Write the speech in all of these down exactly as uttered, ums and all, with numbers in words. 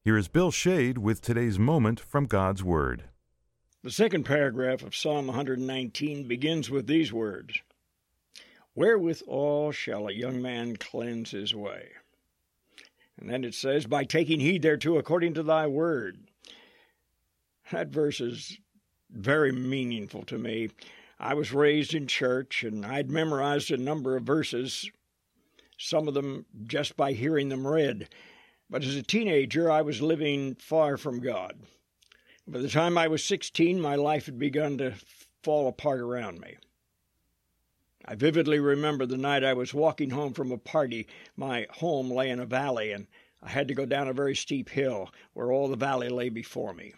Here is Bill Shade with today's moment from God's Word. The second paragraph of Psalm one nineteen begins with these words, "Wherewithal shall a young man cleanse his way?" And then it says, "By taking heed thereto according to thy word." That verse is very meaningful to me. I was raised in church, and I'd memorized a number of verses, some of them just by hearing them read. But as a teenager, I was living far from God. By the time I was sixteen, my life had begun to fall apart around me. I vividly remember the night I was walking home from a party. My home lay in a valley, and I had to go down a very steep hill where all the valley lay before me.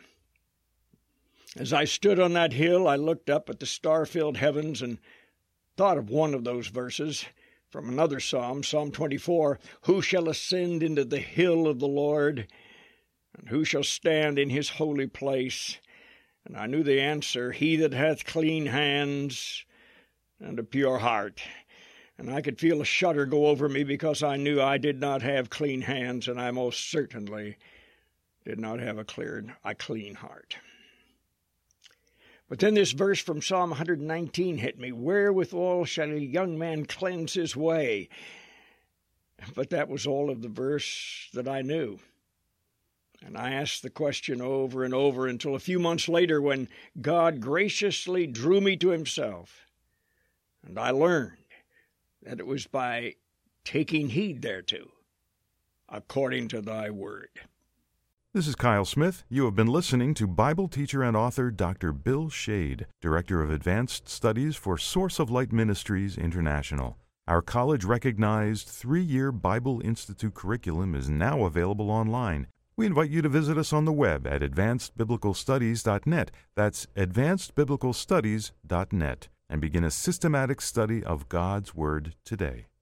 As I stood on that hill, I looked up at the star-filled heavens and thought of one of those verses from another psalm, Psalm twenty-four, "Who shall ascend into the hill of the Lord? And who shall stand in his holy place?" And I knew the answer, "He that hath clean hands and a pure heart." And I could feel a shudder go over me because I knew I did not have clean hands, and I most certainly did not have a clear, a clean heart. But then this verse from Psalm one nineteen hit me, "Wherewithal shall a young man cleanse his way?" But that was all of the verse that I knew. And I asked the question over and over until a few months later when God graciously drew me to himself. And I learned that it was by taking heed thereto, according to thy word. This is Kyle Smith. You have been listening to Bible teacher and author Doctor Bill Shade, Director of Advanced Studies for Source of Light Ministries International. Our college-recognized three-year Bible Institute curriculum is now available online. We invite you to visit us on the web at advanced biblical studies dot net. That's advanced biblical studies dot net, and begin a systematic study of God's Word today.